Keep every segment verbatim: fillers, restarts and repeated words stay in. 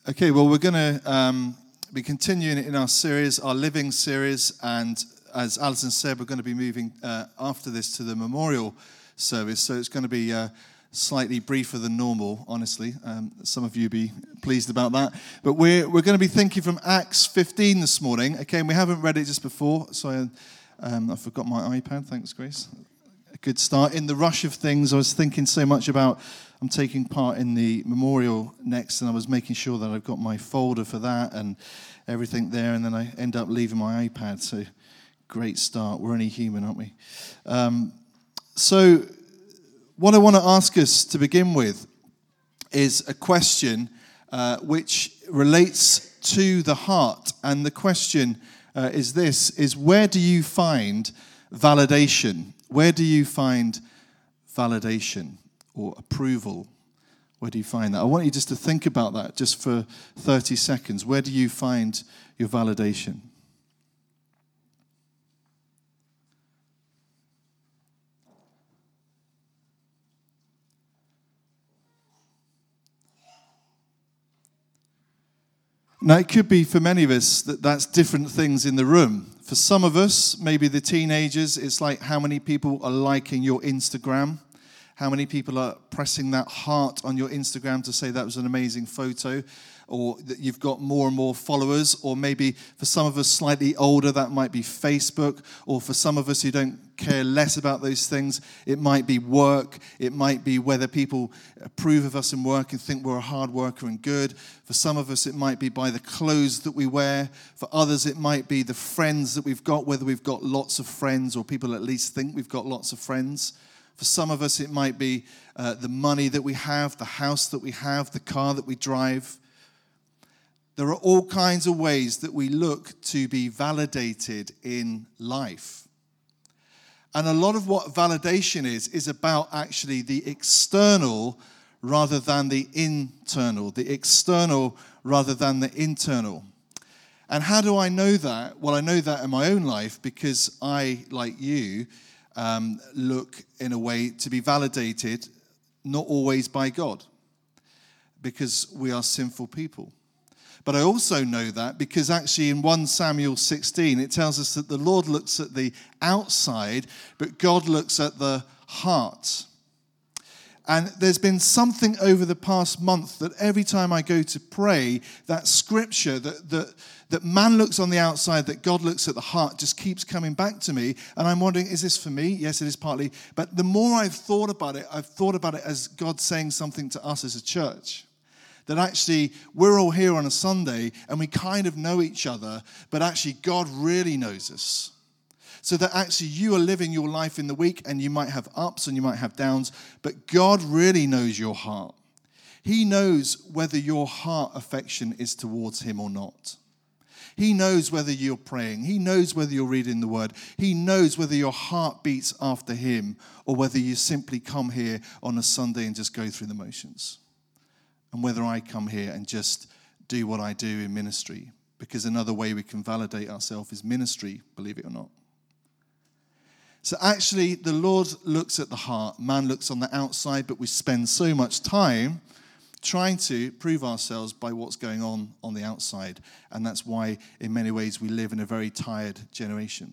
Okay, well, we're going to um, be continuing in our series, our Living series, and as Alison said, we're going to be moving uh, after this to the memorial service, so it's going to be uh, slightly briefer than normal, honestly. Um, some of you be pleased about that. But we're, we're going to be thinking from Acts fifteen this morning. Okay, and we haven't read it just before, so I, um, I forgot my iPad. Thanks, Grace. A good start. In the rush of things, I was thinking so much about I'm taking part in the memorial next, and I was making sure that I've got my folder for that and everything there, and then I end up leaving my iPad, so great start. We're only human, aren't we? Um, so what I want to ask us to begin with is a question uh, which relates to the heart, and the question uh, is this, is where do you find validation? Where do you find validation? Or approval? Where do you find that? I want you just to think about that just for thirty seconds. Where do you find your validation? Now, it could be for many of us that that's different things in the room. For some of us, maybe the teenagers, it's like how many people are liking your Instagram. How many people are pressing that heart on your Instagram to say that was an amazing photo, or that you've got more and more followers, or maybe for some of us slightly older, that might be Facebook, or for some of us who don't care less about those things, it might be work, it might be whether people approve of us in work and think we're a hard worker and good. For some of us, it might be by the clothes that we wear. For others, it might be the friends that we've got, whether we've got lots of friends or people at least think we've got lots of friends. For some of us, it might be uh, the money that we have, the house that we have, the car that we drive. There are all kinds of ways that we look to be validated in life. And a lot of what validation is, is about actually the external rather than the internal, the external rather than the internal. And how do I know that? Well, I know that in my own life because I, like you, Um, look in a way to be validated, not always by God, because we are sinful people. But I also know that because actually in First Samuel sixteen, it tells us that the Lord looks at the outside, but God looks at the heart. And there's been something over the past month that every time I go to pray, that scripture, that, that, that man looks on the outside, that God looks at the heart, just keeps coming back to me. And I'm wondering, is this for me? Yes, it is partly. But the more I've thought about it, I've thought about it as God saying something to us as a church. That actually, we're all here on a Sunday, and we kind of know each other, but actually God really knows us. So that actually you are living your life in the week, and you might have ups and you might have downs, but God really knows your heart. He knows whether your heart affection is towards him or not. He knows whether you're praying. He knows whether you're reading the word. He knows whether your heart beats after him or whether you simply come here on a Sunday and just go through the motions. And whether I come here and just do what I do in ministry. Because another way we can validate ourselves is ministry, believe it or not. So actually, the Lord looks at the heart. Man looks on the outside, but we spend so much time trying to prove ourselves by what's going on on the outside. And that's why, in many ways, we live in a very tired generation.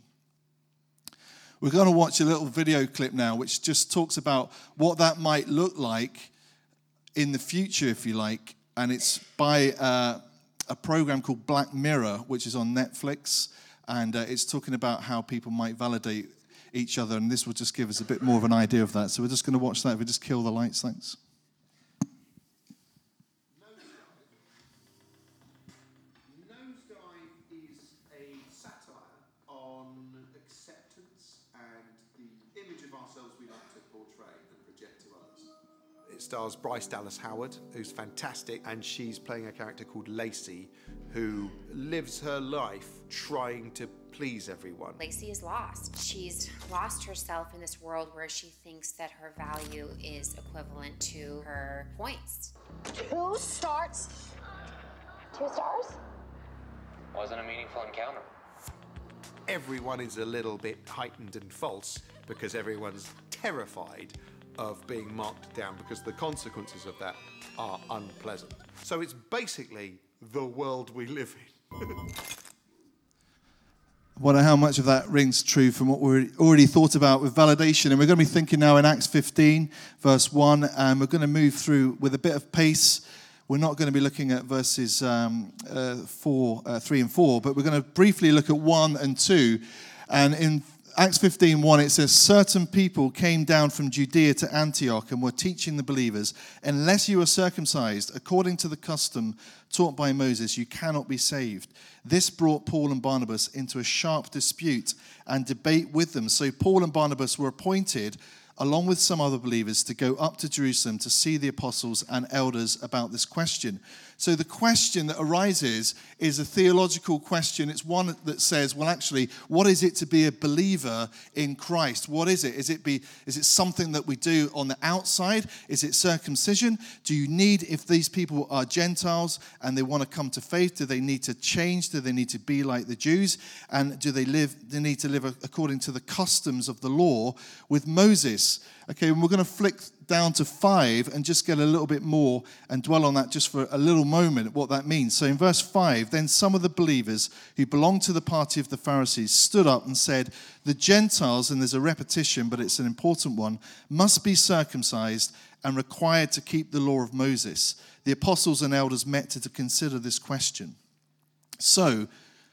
We're going to watch a little video clip now, which just talks about what that might look like in the future, if you like. And it's by uh, a program called Black Mirror, which is on Netflix. And uh, it's talking about how people might validate each other, and this will just give us a bit more of an idea of that. So we're just going to watch that. If we just kill the lights, thanks. Nosedive is a satire on acceptance and the image of ourselves we like to portray and project to others. It stars Bryce Dallas Howard, who's fantastic, and she's playing a character called Lacey, who lives her life trying to please everyone. Lacey is lost. She's lost herself in this world where she thinks that her value is equivalent to her points. Two stars? Two stars? Wasn't a meaningful encounter. Everyone is a little bit heightened and false because everyone's terrified of being marked down, because the consequences of that are unpleasant. So it's basically the world we live in. I wonder how much of that rings true from what we already thought about with validation. And we're going to be thinking now in Acts fifteen, verse one, and we're going to move through with a bit of pace. We're not going to be looking at verses um, uh, four, uh, three and four, but we're going to briefly look at one and two. And in Acts fifteen one, it says, certain people came down from Judea to Antioch and were teaching the believers, unless you are circumcised according to the custom taught by Moses, you cannot be saved. This brought Paul and Barnabas into a sharp dispute and debate with them. So Paul and Barnabas were appointed, along with some other believers, to go up to Jerusalem to see the apostles and elders about this question. So the question that arises is a theological question. It's one that says, well, actually, what is it to be a believer in Christ? What is it? Is it be? Is it something that we do on the outside? Is it circumcision? Do you need, if these people are Gentiles and they want to come to faith, do they need to change? Do they need to be like the Jews? And do they live? They need to live according to the customs of the law with Moses? Okay, and we're going to flick down to five and just get a little bit more and dwell on that just for a little moment, what that means. So in verse five, then some of the believers who belonged to the party of the Pharisees stood up and said, the Gentiles, and there's a repetition, but it's an important one, must be circumcised and required to keep the law of Moses. The apostles and elders met to, to consider this question. So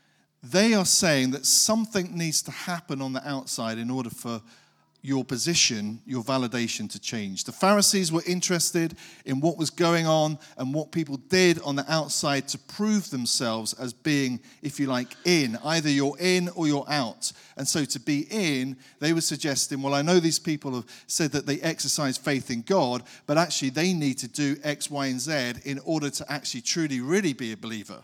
they are saying that something needs to happen on the outside in order for your position, your validation to change. The Pharisees were interested in what was going on and what people did on the outside to prove themselves as being, if you like, in. Either you're in or you're out. And so to be in, they were suggesting, well, I know these people have said that they exercise faith in God, but actually they need to do X, Y, and Z in order to actually truly, really be a believer.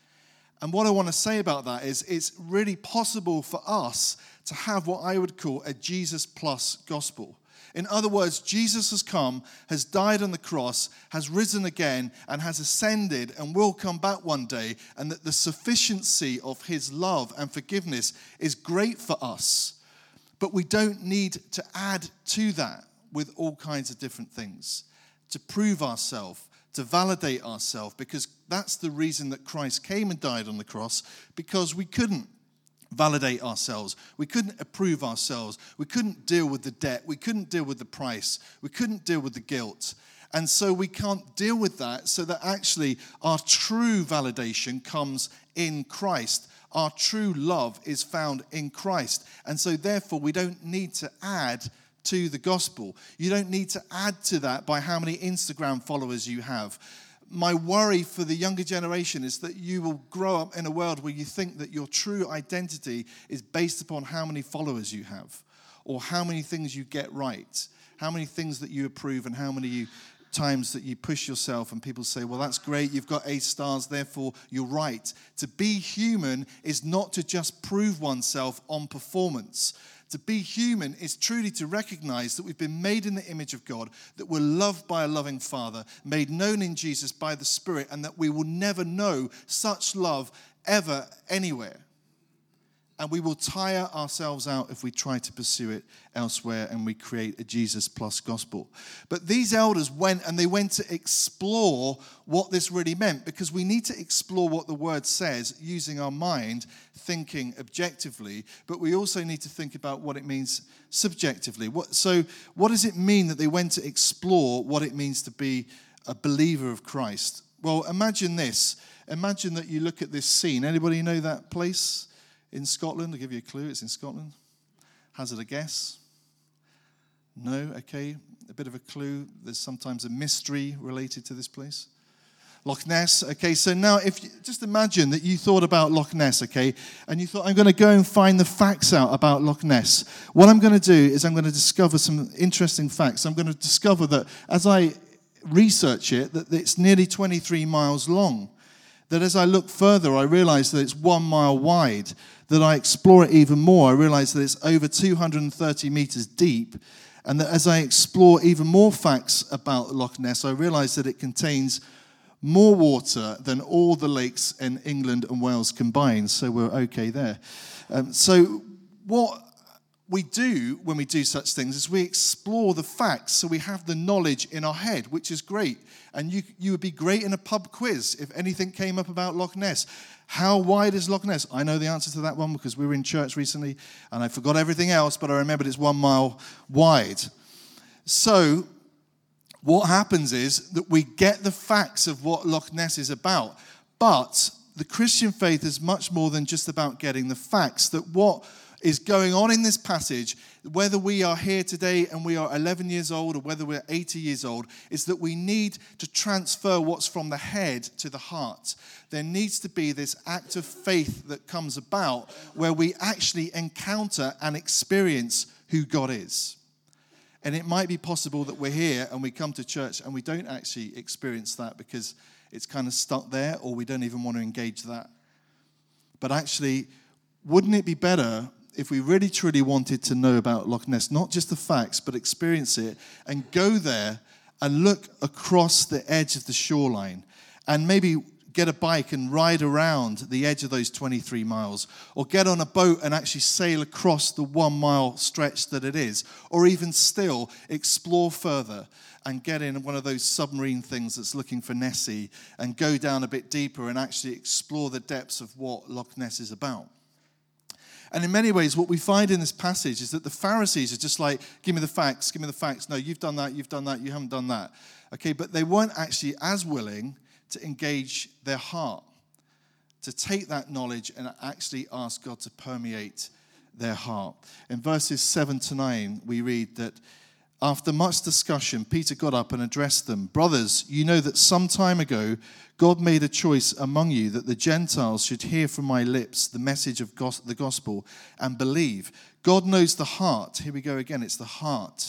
And what I want to say about that is it's really possible for us to have what I would call a Jesus plus gospel. In other words, Jesus has come, has died on the cross, has risen again, and has ascended and will come back one day, and that the sufficiency of his love and forgiveness is great for us. But we don't need to add to that with all kinds of different things to prove ourselves, to validate ourselves, because that's the reason that Christ came and died on the cross, because we couldn't validate ourselves. We couldn't approve ourselves. We couldn't deal with the debt. We couldn't deal with the price. We couldn't deal with the guilt. And so we can't deal with that, so that actually our true validation comes in Christ. Our true love is found in Christ. And so therefore we don't need to add to the gospel. You don't need to add to that by how many Instagram followers you have. My worry for the younger generation is that you will grow up in a world where you think that your true identity is based upon how many followers you have, or how many things you get right, how many things that you approve, and how many you, times that you push yourself and people say, well, that's great, you've got eight stars, therefore you're right. To be human is not to just prove oneself on performance. To be human is truly to recognize that we've been made in the image of God, that we're loved by a loving Father, made known in Jesus by the Spirit, and that we will never know such love ever anywhere. And we will tire ourselves out if we try to pursue it elsewhere and we create a Jesus plus gospel. But these elders went and they went to explore what this really meant, because we need to explore what the word says using our mind, thinking objectively, but we also need to think about what it means subjectively. What, so what does it mean that they went to explore what it means to be a believer of Christ? Well, imagine this. Imagine that you look at this scene. Anybody know that place? In Scotland, I'll give you a clue, it's in Scotland. Hazard a guess? No? Okay, a bit of a clue. There's sometimes a mystery related to this place. Loch Ness, okay, so now if you, just imagine that you thought about Loch Ness, okay, and you thought, I'm going to go and find the facts out about Loch Ness. What I'm going to do is I'm going to discover some interesting facts. I'm going to discover that as I research it, that it's nearly twenty-three miles long. That as I look further, I realize that it's one mile wide. That I explore it even more, I realize that it's over two hundred thirty meters deep. And that as I explore even more facts about Loch Ness, I realize that it contains more water than all the lakes in England and Wales combined. So we're okay there. Um, so what we do when we do such things is we explore the facts, so we have the knowledge in our head, which is great. And you you would be great in a pub quiz if anything came up about Loch Ness. How wide is Loch Ness? I know the answer to that one because we were in church recently and I forgot everything else, but I remembered it's one mile wide. So what happens is that we get the facts of what Loch Ness is about, but the Christian faith is much more than just about getting the facts. That what is going on in this passage, whether we are here today and we are eleven years old or whether we're eighty years old, is that we need to transfer what's from the head to the heart. There needs to be this act of faith that comes about where we actually encounter and experience who God is. And it might be possible that we're here and we come to church and we don't actually experience that because it's kind of stuck there, or we don't even want to engage that. But actually, wouldn't it be better if we really truly wanted to know about Loch Ness, not just the facts, but experience it, and go there and look across the edge of the shoreline and maybe get a bike and ride around the edge of those twenty-three miles, or get on a boat and actually sail across the one mile stretch that it is, or even still explore further and get in one of those submarine things that's looking for Nessie and go down a bit deeper and actually explore the depths of what Loch Ness is about. And in many ways, what we find in this passage is that the Pharisees are just like, give me the facts, give me the facts. No, you've done that, you've done that, you haven't done that. Okay, but they weren't actually as willing to engage their heart, to take that knowledge and actually ask God to permeate their heart. In verses seven to nine, we read that after much discussion, Peter got up and addressed them. Brothers, you know that some time ago, God made a choice among you that the Gentiles should hear from my lips the message of the gospel and believe. God knows the heart. Here we go again. It's the heart.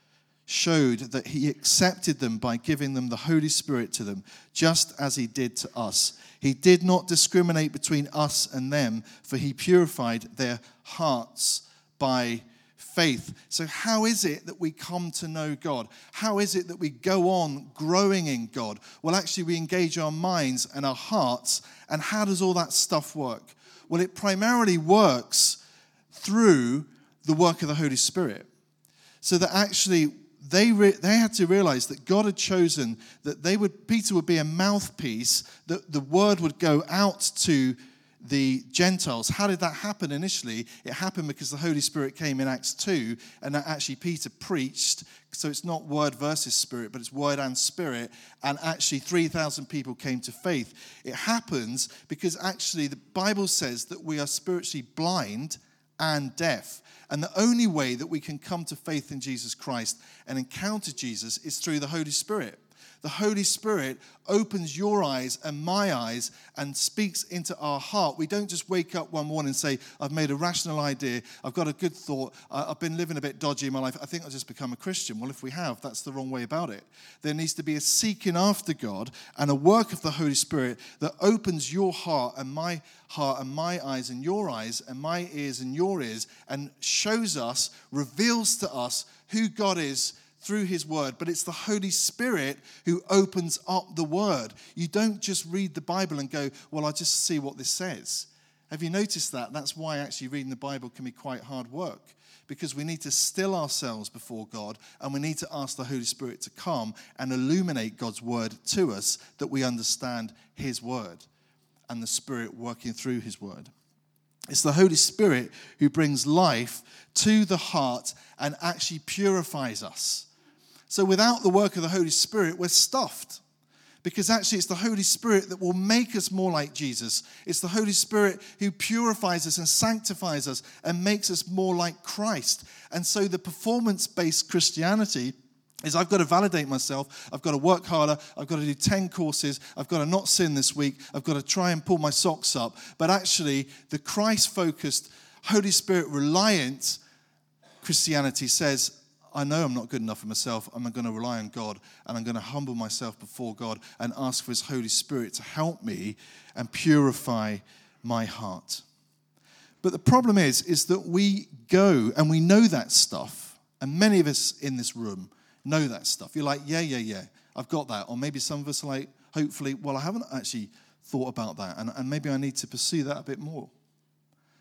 Showed that he accepted them by giving them the Holy Spirit to them, just as he did to us. He did not discriminate between us and them, for he purified their hearts by faith. So how is it that we come to know God? How is it that we go on growing in God? Well, actually, we engage our minds and our hearts. And how does all that stuff work? Well, it primarily works through the work of the Holy Spirit. So that actually they re- they had to realize that God had chosen that they would Peter would be a mouthpiece, that the word would go out to the Gentiles. How did that happen initially? It happened because the Holy Spirit came in Acts two, and that actually Peter preached. So it's not word versus spirit, but it's word and spirit. And actually three thousand people came to faith. It happens because actually the Bible says that we are spiritually blind and deaf. And the only way that we can come to faith in Jesus Christ and encounter Jesus is through the Holy Spirit. The Holy Spirit opens your eyes and my eyes and speaks into our heart. We don't just wake up one morning and say, I've made a rational idea, I've got a good thought, I've been living a bit dodgy in my life, I think I'll just become a Christian. Well, if we have, that's the wrong way about it. There needs to be a seeking after God and a work of the Holy Spirit that opens your heart and my heart and my eyes and your eyes and my ears and your ears and shows us, reveals to us who God is through his word. But it's the Holy Spirit who opens up the word. You don't just read the Bible and go, well, I'll just see what this says. Have you noticed that? That's why actually reading the Bible can be quite hard work, because we need to still ourselves before God and we need to ask the Holy Spirit to come and illuminate God's word to us, that we understand his word and the Spirit working through his word. It's the Holy Spirit who brings life to the heart and actually purifies us. So without the work of the Holy Spirit, we're stuffed. Because actually it's the Holy Spirit that will make us more like Jesus. It's the Holy Spirit who purifies us and sanctifies us and makes us more like Christ. And so the performance-based Christianity is I've got to validate myself, I've got to work harder, I've got to do ten courses, I've got to not sin this week, I've got to try and pull my socks up. But actually, the Christ-focused, Holy Spirit-reliant Christianity says, I know I'm not good enough for myself, I'm going to rely on God, and I'm going to humble myself before God and ask for his Holy Spirit to help me and purify my heart. But the problem is, is that we go and we know that stuff, and many of us in this room know that stuff. You're like, yeah, yeah, yeah, I've got that. Or maybe some of us are like, hopefully, well, I haven't actually thought about that, and, and maybe I need to pursue that a bit more.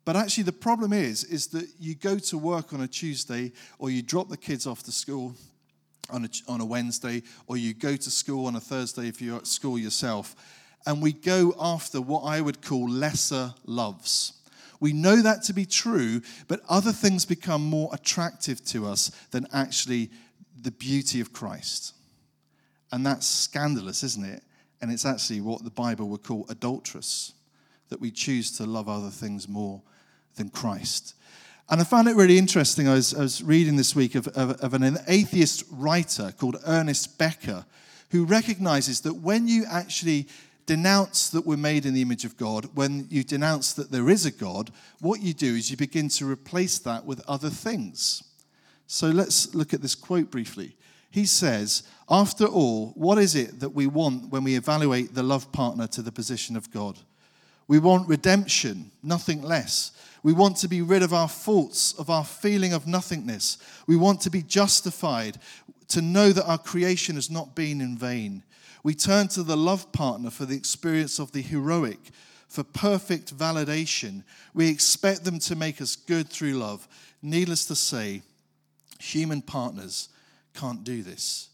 But actually the problem is, is that you go to work on a Tuesday, or you drop the kids off to school on a, on a Wednesday, or you go to school on a Thursday if you're at school yourself, and we go after what I would call lesser loves. We know that to be true, but other things become more attractive to us than actually the beauty of Christ. And that's scandalous, isn't it? And it's actually what the Bible would call adulterous, that we choose to love other things more than Christ. And I found it really interesting. I was, I was reading this week of, of, of an atheist writer called Ernest Becker, who recognizes that when you actually denounce that we're made in the image of God, when you denounce that there is a God, what you do is you begin to replace that with other things. So let's look at this quote briefly. He says, after all, what is it that we want when we evaluate the love partner to the position of God? We want redemption, nothing less. We want to be rid of our faults, of our feeling of nothingness. We want to be justified, to know that our creation has not been in vain. We turn to the love partner for the experience of the heroic, for perfect validation. We expect them to make us good through love. Needless to say, human partners can't do this.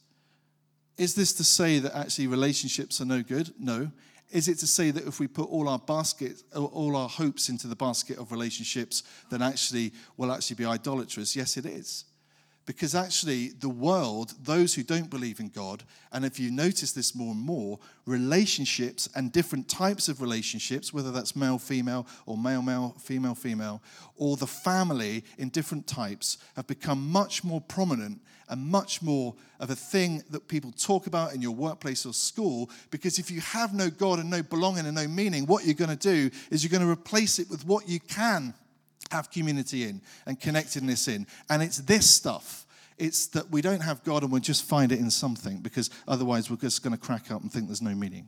Is this to say that actually relationships are no good? No. Is it to say that if we put all our basket, all our hopes into the basket of relationships, then actually we'll actually be idolatrous? Yes, it is. Because actually the world, those who don't believe in God, and if you notice this more and more, relationships and different types of relationships, whether that's male-female or male-male, female-female, or the family in different types, have become much more prominent and much more of a thing that people talk about in your workplace or school, because if you have no God and no belonging and no meaning, what you're going to do is you're going to replace it with what you can have community in and connectedness in. And it's this stuff. It's that we don't have God and we'll just find it in something, because otherwise we're just going to crack up and think there's no meaning.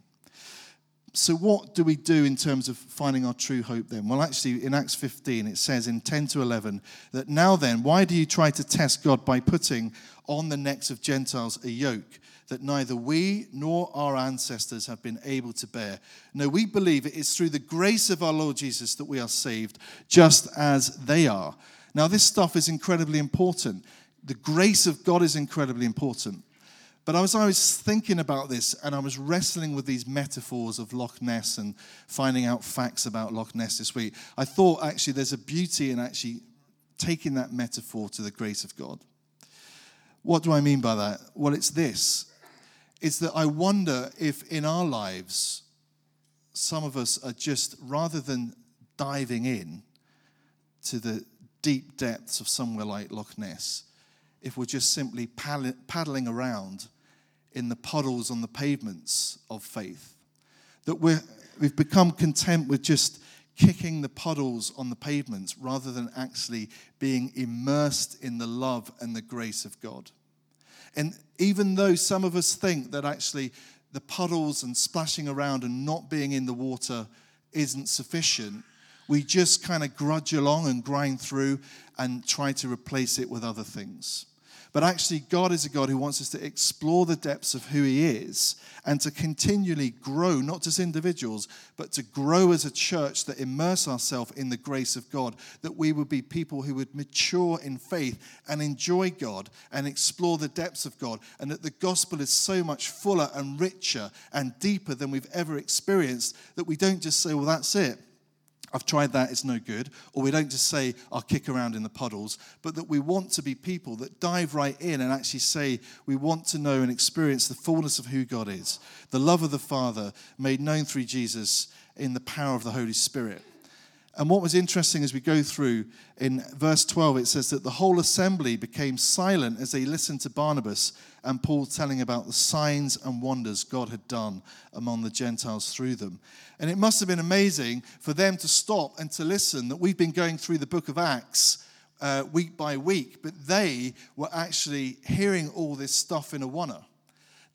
So what do we do in terms of finding our true hope then? Well, actually, in Acts fifteen, it says in ten to eleven that now then, why do you try to test God by putting on the necks of Gentiles a yoke that neither we nor our ancestors have been able to bear? No, we believe it is through the grace of our Lord Jesus that we are saved, just as they are. Now, this stuff is incredibly important. The grace of God is incredibly important. But as I was thinking about this and I was wrestling with these metaphors of Loch Ness and finding out facts about Loch Ness this week, I thought actually there's a beauty in actually taking that metaphor to the grace of God. What do I mean by that? Well, it's this. It's that I wonder if in our lives, some of us are just, rather than diving in to the deep depths of somewhere like Loch Ness, if we're just simply paddling around in the puddles on the pavements of faith, that we're, we've become content with just kicking the puddles on the pavements rather than actually being immersed in the love and the grace of God. And even though some of us think that actually the puddles and splashing around and not being in the water isn't sufficient, we just kind of grudge along and grind through and try to replace it with other things. But actually, God is a God who wants us to explore the depths of who he is and to continually grow, not just individuals, but to grow as a church that immerse ourselves in the grace of God, that we would be people who would mature in faith and enjoy God and explore the depths of God, and that the gospel is so much fuller and richer and deeper than we've ever experienced, that we don't just say, well, that's it. I've tried that, it's no good. Or we don't just say, I'll kick around in the puddles, but that we want to be people that dive right in and actually say, we want to know and experience the fullness of who God is. The love of the Father made known through Jesus in the power of the Holy Spirit. And what was interesting as we go through, in verse twelve, it says that the whole assembly became silent as they listened to Barnabas and Paul telling about the signs and wonders God had done among the Gentiles through them. And it must have been amazing for them to stop and to listen, that we've been going through the book of Acts uh, week by week, but they were actually hearing all this stuff in Awana.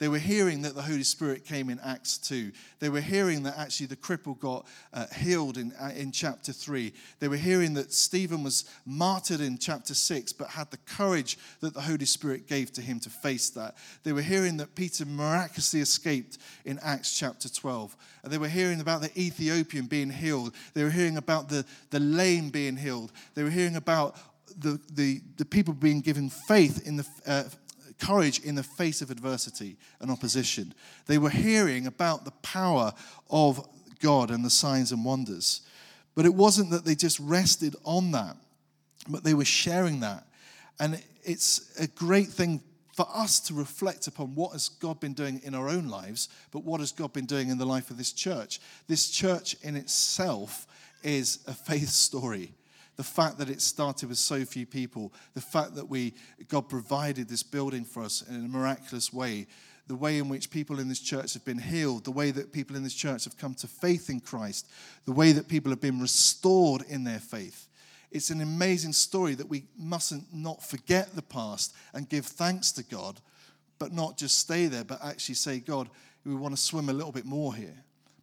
They were hearing that the Holy Spirit came in Acts two. They were hearing that actually the cripple got uh, healed in, uh, in chapter three. They were hearing that Stephen was martyred in chapter six, but had the courage that the Holy Spirit gave to him to face that. They were hearing that Peter miraculously escaped in Acts chapter twelve. And they were hearing about the Ethiopian being healed. They were hearing about the, the lame being healed. They were hearing about the, the, the people being given faith in the uh, courage in the face of adversity and opposition. They were hearing about the power of God and the signs and wonders. But it wasn't that they just rested on that, but they were sharing that. And it's a great thing for us to reflect upon what has God been doing in our own lives, but what has God been doing in the life of this church. This church in itself is a faith story. The fact that it started with so few people, the fact that we God provided this building for us in a miraculous way, the way in which people in this church have been healed, the way that people in this church have come to faith in Christ, the way that people have been restored in their faith. It's an amazing story that we mustn't not forget the past and give thanks to God, but not just stay there, but actually say, God, we want to swim a little bit more here.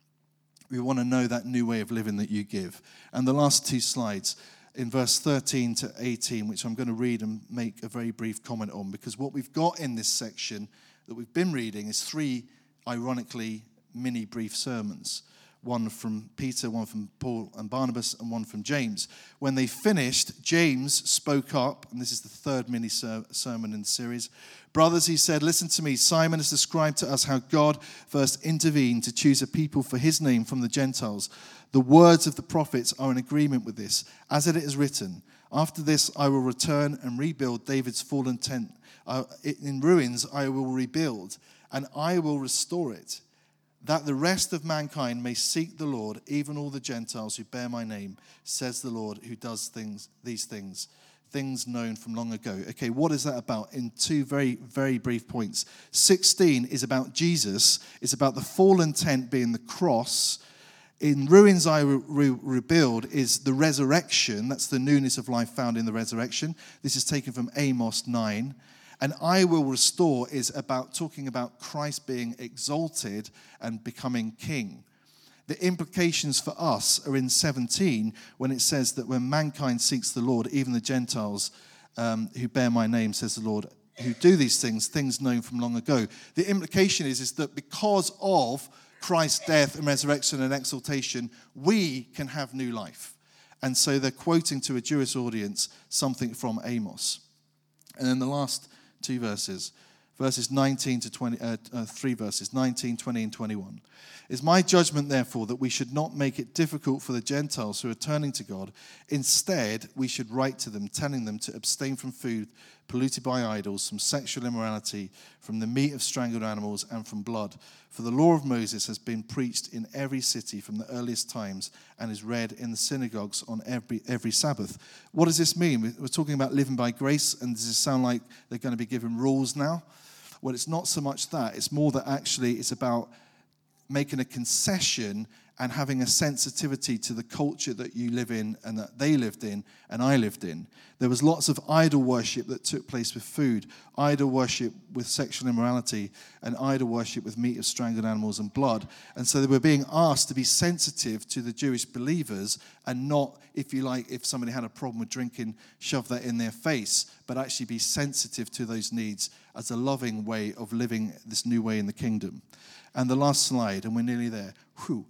We want to know that new way of living that you give. And the last two slides, in verse thirteen to eighteen, which I'm going to read and make a very brief comment on, because what we've got in this section that we've been reading is three, ironically, mini brief sermons. One from Peter, one from Paul and Barnabas, and one from James. When they finished, James spoke up, and this is the third mini ser- sermon in the series. Brothers, he said, listen to me. Simon has described to us how God first intervened to choose a people for his name from the Gentiles. The words of the prophets are in agreement with this, as it is written. After this, I will return and rebuild David's fallen tent. Uh, in ruins, I will rebuild, and I will restore it, that the rest of mankind may seek the Lord, even all the Gentiles who bear my name, says the Lord, who does things, these things, things known from long ago. Okay, what is that about? In two very, very brief points. sixteen is about Jesus. It's about the fallen tent being the cross. In ruins I re- re- rebuild is the resurrection. That's the newness of life found in the resurrection. This is taken from Amos nine. And I will restore is about talking about Christ being exalted and becoming king. The implications for us are in seventeen, when it says that when mankind seeks the Lord, even the Gentiles um, who bear my name, says the Lord, who do these things, things known from long ago. The implication is, is that because of Christ's death and resurrection and exaltation, we can have new life. And so they're quoting to a Jewish audience something from Amos. And then the last two verses, verses nineteen to twenty, uh, uh, three verses, nineteen, twenty, and twenty-one. Is my judgment, therefore, that we should not make it difficult for the Gentiles who are turning to God. Instead, we should write to them, telling them to abstain from food polluted by idols, from sexual immorality, from the meat of strangled animals, and from blood. For the law of Moses has been preached in every city from the earliest times and is read in the synagogues on every every Sabbath. What does this mean? We're talking about living by grace, and does it sound like they're going to be given rules now? Well, it's not so much that. It's more that actually it's about making a concession and having a sensitivity to the culture that you live in and that they lived in and I lived in. There was lots of idol worship that took place with food, idol worship with sexual immorality, and idol worship with meat of strangled animals and blood. And so they were being asked to be sensitive to the Jewish believers and not, if you like, if somebody had a problem with drinking, shove that in their face, but actually be sensitive to those needs as a loving way of living this new way in the kingdom. And the last slide, and we're nearly there, whew,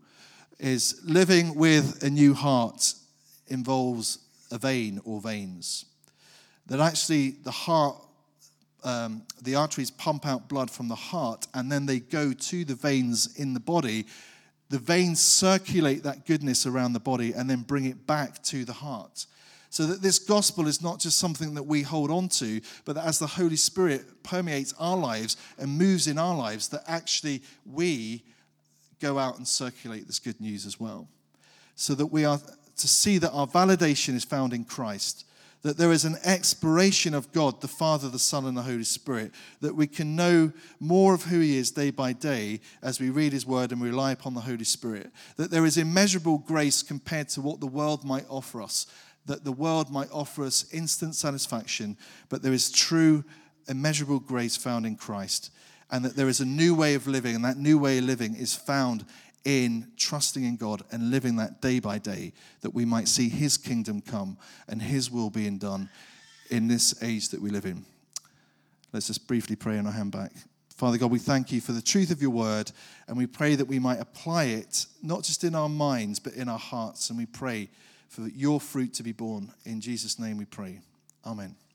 is living with a new heart involves a vein or veins. That actually the heart, um, the arteries pump out blood from the heart, and then they go to the veins in the body. The veins circulate that goodness around the body and then bring it back to the heart. So that this gospel is not just something that we hold on to, but that as the Holy Spirit permeates our lives and moves in our lives, that actually we go out and circulate this good news as well. So that we are to see that our validation is found in Christ, that there is an exploration of God, the Father, the Son, and the Holy Spirit, that we can know more of who he is day by day as we read his word and rely upon the Holy Spirit, that there is immeasurable grace compared to what the world might offer us, that the world might offer us instant satisfaction, but there is true, immeasurable grace found in Christ. and that there is a new way of living, and that new way of living is found in trusting in God and living that day by day, that we might see his kingdom come and his will being done in this age that we live in. Let's just briefly pray and I'll hand back. Father God, we thank you for the truth of your word, and we pray that we might apply it, not just in our minds, but in our hearts. And we pray for your fruit to be born. In Jesus' name we pray. Amen.